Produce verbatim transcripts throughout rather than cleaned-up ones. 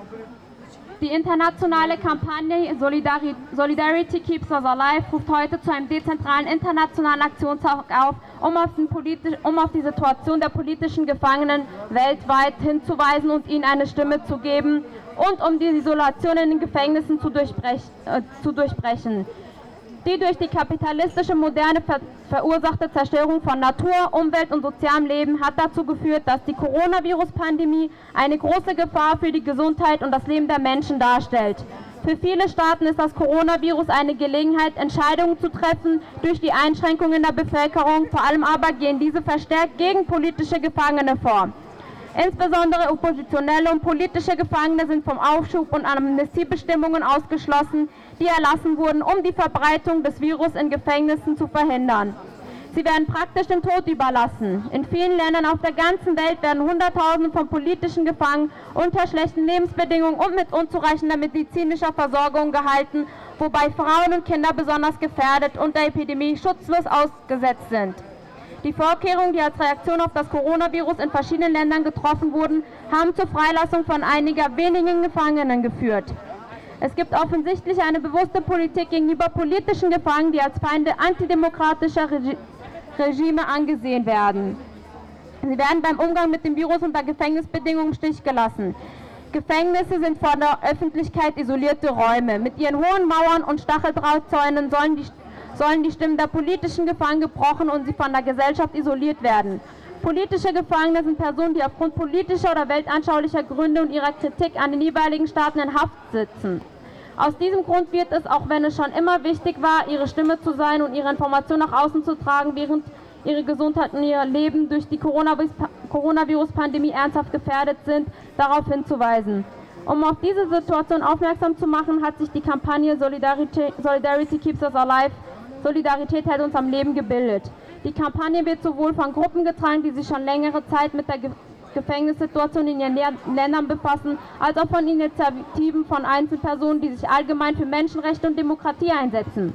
Die internationale Kampagne Solidarity Keeps Us Alive ruft heute zu einem dezentralen internationalen Aktionstag auf, um auf, den politisch, um auf die Situation der politischen Gefangenen weltweit hinzuweisen und ihnen eine Stimme zu geben und um die Isolation in den Gefängnissen zu, durchbrech, äh, zu durchbrechen. Die durch die kapitalistische Moderne ver verursachte Zerstörung von Natur, Umwelt und sozialem Leben hat dazu geführt, dass die Coronavirus-Pandemie eine große Gefahr für die Gesundheit und das Leben der Menschen darstellt. Für viele Staaten ist das Coronavirus eine Gelegenheit, Entscheidungen zu treffen durch die Einschränkungen der Bevölkerung, vor allem aber gehen diese verstärkt gegen politische Gefangene vor. Insbesondere oppositionelle und politische Gefangene sind vom Aufschub und Amnestiebestimmungen ausgeschlossen, die erlassen wurden, um die Verbreitung des Virus in Gefängnissen zu verhindern. Sie werden praktisch dem Tod überlassen. In vielen Ländern auf der ganzen Welt werden Hunderttausende von politischen Gefangenen unter schlechten Lebensbedingungen und mit unzureichender medizinischer Versorgung gehalten, wobei Frauen und Kinder besonders gefährdet und der Epidemie schutzlos ausgesetzt sind. Die Vorkehrungen, die als Reaktion auf das Coronavirus in verschiedenen Ländern getroffen wurden, haben zur Freilassung von einiger wenigen Gefangenen geführt. Es gibt offensichtlich eine bewusste Politik gegenüber politischen Gefangenen, die als Feinde antidemokratischer Regi- Regime angesehen werden. Sie werden beim Umgang mit dem Virus unter Gefängnisbedingungen im Stich gelassen. Gefängnisse sind von der Öffentlichkeit isolierte Räume. Mit ihren hohen Mauern und Stacheldrahtzäunen sollen die sollen die Stimmen der politischen Gefangenen gebrochen und sie von der Gesellschaft isoliert werden. Politische Gefangene sind Personen, die aufgrund politischer oder weltanschaulicher Gründe und ihrer Kritik an den jeweiligen Staaten in Haft sitzen. Aus diesem Grund wird es, auch wenn es schon immer wichtig war, ihre Stimme zu sein und ihre Informationen nach außen zu tragen, während ihre Gesundheit und ihr Leben durch die Coronavirus-Pandemie ernsthaft gefährdet sind, darauf hinzuweisen. Um auf diese Situation aufmerksam zu machen, hat sich die Kampagne Solidarity, Solidarity Keeps Us Alive, Solidarität hält uns am Leben, gebildet. Die Kampagne wird sowohl von Gruppen getragen, die sich schon längere Zeit mit der Ge Gefängnissituation in ihren Ländern befassen, als auch von Initiativen von Einzelpersonen, die sich allgemein für Menschenrechte und Demokratie einsetzen.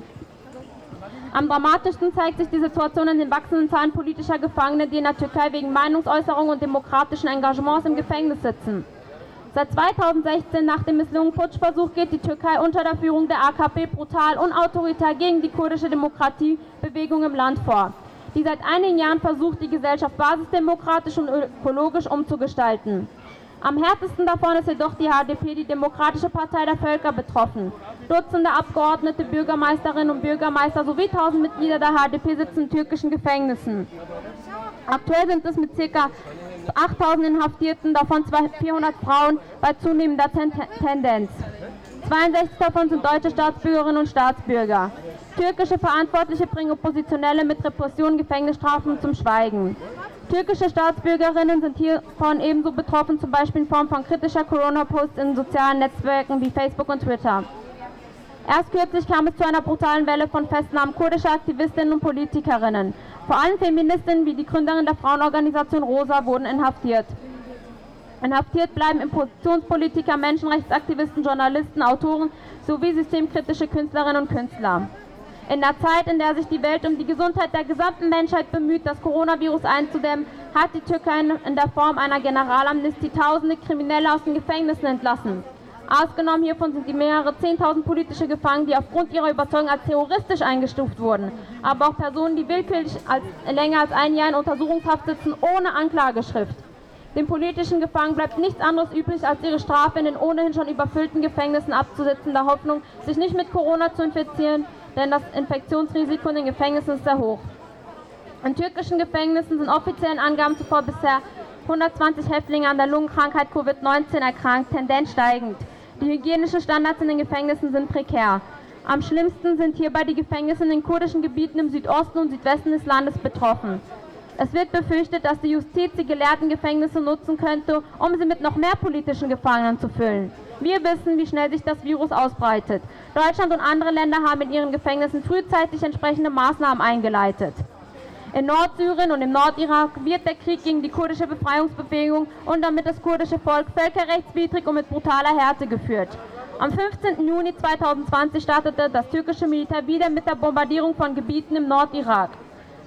Am dramatischsten zeigt sich die Situation in den wachsenden Zahlen politischer Gefangener, die in der Türkei wegen Meinungsäußerung und demokratischen Engagements im Gefängnis sitzen. Seit zweitausendsechzehn, nach dem misslungenen Putschversuch, geht die Türkei unter der Führung der A K P brutal und autoritär gegen die kurdische Demokratiebewegung im Land vor, die seit einigen Jahren versucht, die Gesellschaft basisdemokratisch und ökologisch umzugestalten. Am härtesten davon ist jedoch die H D P, die Demokratische Partei der Völker, betroffen. Dutzende Abgeordnete, Bürgermeisterinnen und Bürgermeister sowie tausend Mitglieder der H D P sitzen in türkischen Gefängnissen. Aktuell sind es mit ca. achttausend Inhaftierten, davon vierhundert Frauen, bei zunehmender Tendenz. zweiundsechzig davon sind deutsche Staatsbürgerinnen und Staatsbürger. Türkische Verantwortliche bringen Oppositionelle mit Repressionen, Gefängnisstrafen zum Schweigen. Türkische Staatsbürgerinnen sind hiervon ebenso betroffen, zum Beispiel in Form von kritischer Corona-Posts in sozialen Netzwerken wie Facebook und Twitter. Erst kürzlich kam es zu einer brutalen Welle von Festnahmen kurdischer Aktivistinnen und Politikerinnen. Vor allem Feministinnen wie die Gründerin der Frauenorganisation Rosa wurden inhaftiert. Inhaftiert bleiben Oppositionspolitiker, Menschenrechtsaktivisten, Journalisten, Autoren sowie systemkritische Künstlerinnen und Künstler. In der Zeit, in der sich die Welt um die Gesundheit der gesamten Menschheit bemüht, das Coronavirus einzudämmen, hat die Türkei in der Form einer Generalamnestie tausende Kriminelle aus den Gefängnissen entlassen. Ausgenommen hiervon sind die mehrere zehntausend politische Gefangene, die aufgrund ihrer Überzeugung als terroristisch eingestuft wurden, aber auch Personen, die willkürlich als, länger als ein Jahr in Untersuchungshaft sitzen, ohne Anklageschrift. Den politischen Gefangenen bleibt nichts anderes übrig, als ihre Strafe in den ohnehin schon überfüllten Gefängnissen abzusitzen, in der Hoffnung, sich nicht mit Corona zu infizieren, denn das Infektionsrisiko in den Gefängnissen ist sehr hoch. In türkischen Gefängnissen sind offiziellen Angaben zuvor bisher hundertzwanzig Häftlinge an der Lungenkrankheit Covid neunzehn erkrankt, Tendenz steigend. Die hygienischen Standards in den Gefängnissen sind prekär. Am schlimmsten sind hierbei die Gefängnisse in den kurdischen Gebieten im Südosten und Südwesten des Landes betroffen. Es wird befürchtet, dass die Justiz die geleerten Gefängnisse nutzen könnte, um sie mit noch mehr politischen Gefangenen zu füllen. Wir wissen, wie schnell sich das Virus ausbreitet. Deutschland und andere Länder haben in ihren Gefängnissen frühzeitig entsprechende Maßnahmen eingeleitet. In Nordsyrien und im Nordirak wird der Krieg gegen die kurdische Befreiungsbewegung und damit das kurdische Volk völkerrechtswidrig und mit brutaler Härte geführt. Am fünfzehnten Juni zweitausendzwanzig startete das türkische Militär wieder mit der Bombardierung von Gebieten im Nordirak.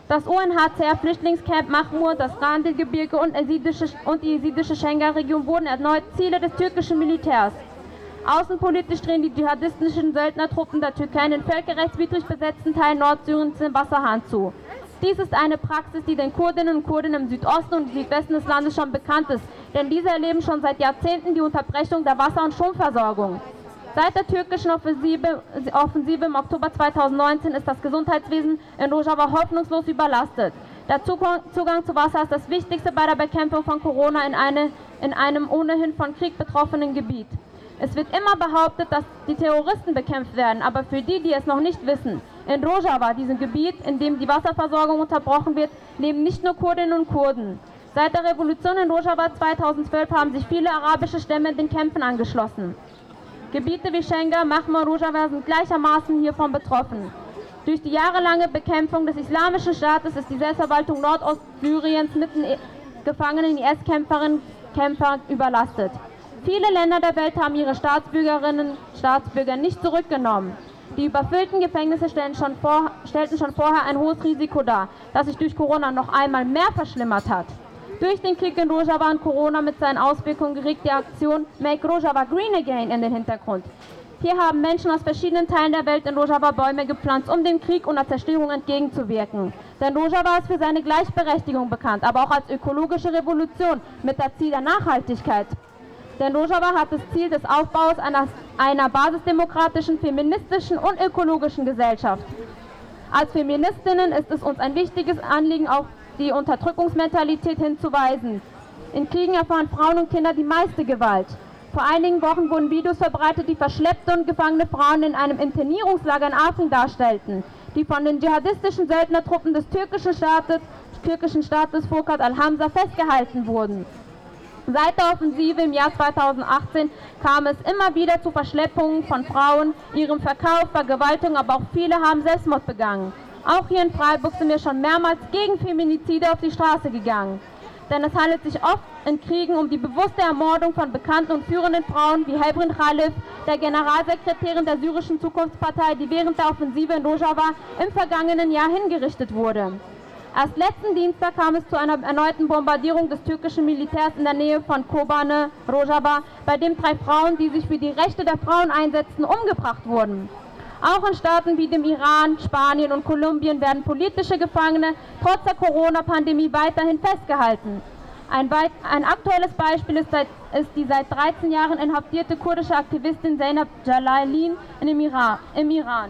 Das U N H C R-Flüchtlingscamp Mahmur, das Randil-Gebirge und, und die jesidische Schengen-Region wurden erneut Ziele des türkischen Militärs. Außenpolitisch drehen die dschihadistischen Söldnertruppen der Türkei in den völkerrechtswidrig besetzten Teil Nordsyriens den Wasserhahn zu. Dies ist eine Praxis, die den Kurdinnen und Kurden im Südosten und Südwesten des Landes schon bekannt ist, denn diese erleben schon seit Jahrzehnten die Unterbrechung der Wasser- und Stromversorgung. Seit der türkischen Offensive, Offensive im Oktober zweitausendneunzehn ist das Gesundheitswesen in Rojava hoffnungslos überlastet. Der Zugang, Zugang zu Wasser ist das Wichtigste bei der Bekämpfung von Corona in, eine, in einem ohnehin von Krieg betroffenen Gebiet. Es wird immer behauptet, dass die Terroristen bekämpft werden, aber für die, die es noch nicht wissen, in Rojava, diesem Gebiet, in dem die Wasserversorgung unterbrochen wird, leben nicht nur Kurdinnen und Kurden. Seit der Revolution in Rojava zweitausendzwölf haben sich viele arabische Stämme den Kämpfen angeschlossen. Gebiete wie Schengen, Mahmur und Rojava sind gleichermaßen hiervon betroffen. Durch die jahrelange Bekämpfung des Islamischen Staates ist die Selbstverwaltung Nordostsyriens mit den gefangenen I S-Kämpferinnen und Kämpfern überlastet. Viele Länder der Welt haben ihre Staatsbürgerinnen und Staatsbürger nicht zurückgenommen. Die überfüllten Gefängnisse stellten schon, vor, stellten schon vorher ein hohes Risiko dar, das sich durch Corona noch einmal mehr verschlimmert hat. Durch den Krieg in Rojava und Corona mit seinen Auswirkungen gerät die Aktion Make Rojava Green Again in den Hintergrund. Hier haben Menschen aus verschiedenen Teilen der Welt in Rojava Bäume gepflanzt, um dem Krieg und der Zerstörung entgegenzuwirken. Denn Rojava ist für seine Gleichberechtigung bekannt, aber auch als ökologische Revolution mit dem Ziel der Nachhaltigkeit. Denn Rojava hat das Ziel des Aufbaus einer, einer basisdemokratischen, feministischen und ökologischen Gesellschaft. Als Feministinnen ist es uns ein wichtiges Anliegen, auf die Unterdrückungsmentalität hinzuweisen. In Kriegen erfahren Frauen und Kinder die meiste Gewalt. Vor einigen Wochen wurden Videos verbreitet, die verschleppte und gefangene Frauen in einem Internierungslager in Afrin darstellten, die von den dschihadistischen Söldnertruppen des türkischen Staates, türkischen Staates Furkat al-Hamza festgehalten wurden. Seit der Offensive im Jahr zweitausendachtzehn kam es immer wieder zu Verschleppungen von Frauen, ihrem Verkauf, Vergewaltigung, aber auch viele haben Selbstmord begangen. Auch hier in Freiburg sind wir schon mehrmals gegen Feminizide auf die Straße gegangen. Denn es handelt sich oft in Kriegen um die bewusste Ermordung von bekannten und führenden Frauen wie Helbrin Khalif, der Generalsekretärin der syrischen Zukunftspartei, die während der Offensive in Rojava im vergangenen Jahr hingerichtet wurde. Erst letzten Dienstag kam es zu einer erneuten Bombardierung des türkischen Militärs in der Nähe von Kobane, Rojava, bei dem drei Frauen, die sich für die Rechte der Frauen einsetzten, umgebracht wurden. Auch in Staaten wie dem Iran, Spanien und Kolumbien werden politische Gefangene trotz der Corona-Pandemie weiterhin festgehalten. Ein, weit, ein aktuelles Beispiel ist, seit, ist die seit dreizehn Jahren inhaftierte kurdische Aktivistin Zeynep Jalalin im Iran. Im Iran.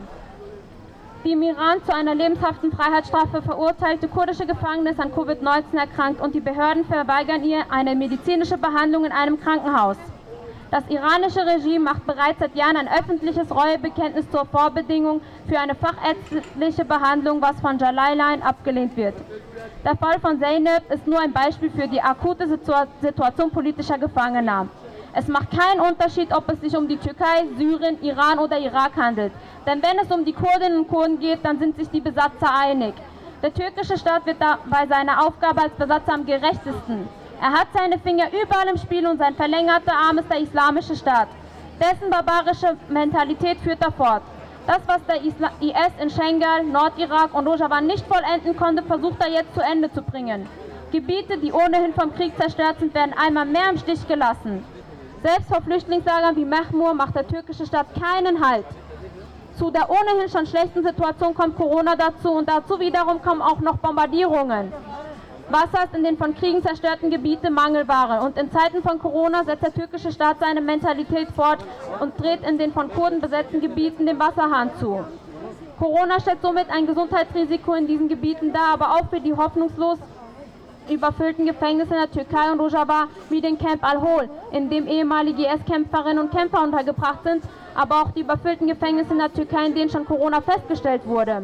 Die im Iran zu einer lebenshaften Freiheitsstrafe verurteilte kurdische Gefangene ist an Covid neunzehn erkrankt und die Behörden verweigern ihr eine medizinische Behandlung in einem Krankenhaus. Das iranische Regime macht bereits seit Jahren ein öffentliches Reuebekenntnis zur Vorbedingung für eine fachärztliche Behandlung, was von Jalalin abgelehnt wird. Der Fall von Zeynep ist nur ein Beispiel für die akute Situation politischer Gefangener. Es macht keinen Unterschied, ob es sich um die Türkei, Syrien, Iran oder Irak handelt. Denn wenn es um die Kurdinnen und Kurden geht, dann sind sich die Besatzer einig. Der türkische Staat wird da bei seiner Aufgabe als Besatzer am gerechtesten. Er hat seine Finger überall im Spiel und sein verlängerter Arm ist der Islamische Staat. Dessen barbarische Mentalität führt er fort. Das, was der Isla I S in Schengen, Nordirak und Rojava nicht vollenden konnte, versucht er jetzt zu Ende zu bringen. Gebiete, die ohnehin vom Krieg zerstört sind, werden einmal mehr im Stich gelassen. Selbst vor Flüchtlingslagern wie Mahmur macht der türkische Staat keinen Halt. Zu der ohnehin schon schlechten Situation kommt Corona dazu und dazu wiederum kommen auch noch Bombardierungen. Wasser ist in den von Kriegen zerstörten Gebieten Mangelware und in Zeiten von Corona setzt der türkische Staat seine Mentalität fort und dreht in den von Kurden besetzten Gebieten den Wasserhahn zu. Corona stellt somit ein Gesundheitsrisiko in diesen Gebieten dar, aber auch für die hoffnungslos überfüllten Gefängnisse in der Türkei und Rojava wie den Camp Al-Hol, in dem ehemalige I S-Kämpferinnen und Kämpfer untergebracht sind, aber auch die überfüllten Gefängnisse in der Türkei, in denen schon Corona festgestellt wurde.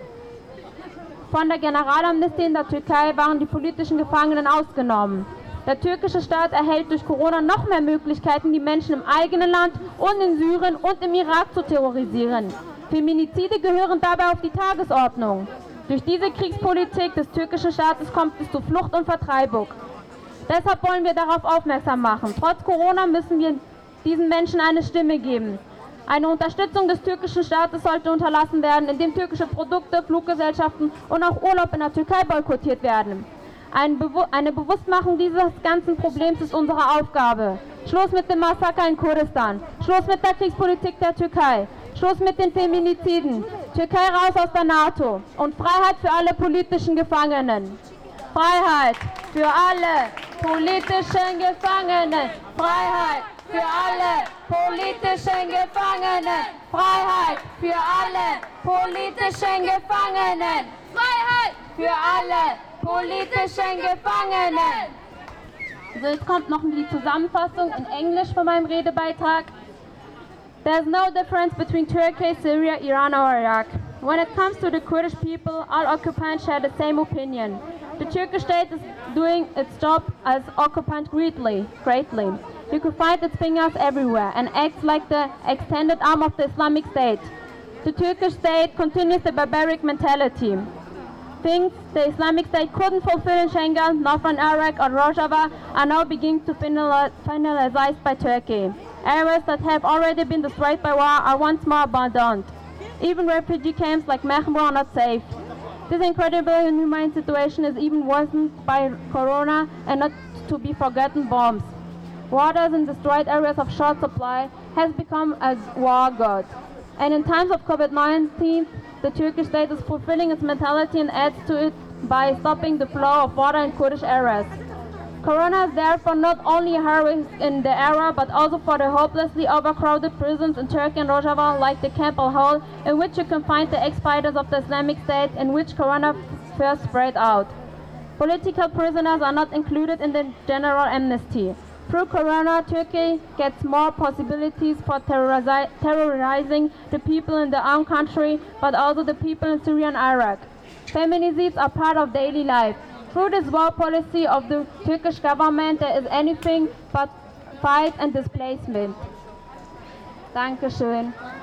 Von der Generalamnestie in der Türkei waren die politischen Gefangenen ausgenommen. Der türkische Staat erhält durch Corona noch mehr Möglichkeiten, die Menschen im eigenen Land und in Syrien und im Irak zu terrorisieren. Feminizide gehören dabei auf die Tagesordnung. Durch diese Kriegspolitik des türkischen Staates kommt es zu Flucht und Vertreibung. Deshalb wollen wir darauf aufmerksam machen. Trotz Corona müssen wir diesen Menschen eine Stimme geben. Eine Unterstützung des türkischen Staates sollte unterlassen werden, indem türkische Produkte, Fluggesellschaften und auch Urlaub in der Türkei boykottiert werden. Ein Bewu- eine Bewusstmachung dieses ganzen Problems ist unsere Aufgabe. Schluss mit dem Massaker in Kurdistan. Schluss mit der Kriegspolitik der Türkei. Schluss mit den Feminiziden. Türkei raus aus der NATO. Und Freiheit für alle politischen Gefangenen. Freiheit für alle politischen Gefangenen. Freiheit für alle politischen Gefangenen. Freiheit für alle politischen Gefangenen. Freiheit für alle politischen Gefangenen. So, jetzt kommt noch die Zusammenfassung in Englisch von meinem Redebeitrag. There's no difference between Turkey, Syria, Iran or Iraq. When it comes to the Kurdish people, all occupants share the same opinion. The Turkish state is doing its job as occupant greatly, greatly. You can find its fingers everywhere and acts like the extended arm of the Islamic State. The Turkish state continues the barbaric mentality. Things the Islamic State couldn't fulfill in Schengen, northern Iraq or Rojava are now beginning to finali- finalized by Turkey. Areas that have already been destroyed by war are once more abandoned. Even refugee camps like Mehmur are not safe. This incredible inhumane situation is even worsened by Corona and not to be forgotten bombs. Waters in destroyed areas of short supply has become a war god. And in times of COVID nineteen, the Turkish state is fulfilling its mentality and adds to it by stopping the flow of water in Kurdish areas. Corona is therefore not only a high in the area, but also for the hopelessly overcrowded prisons in Turkey and Rojava, like the Camp al-Hol, in which you can find the ex-fighters of the Islamic State, in which Corona first spread out. Political prisoners are not included in the general amnesty. Through Corona, Turkey gets more possibilities for terrorizi- terrorizing the people in their own country, but also the people in Syria and Iraq. Feminicides are part of daily life. Through this war policy of the Turkish government, there is anything but fight and displacement. Dankeschön.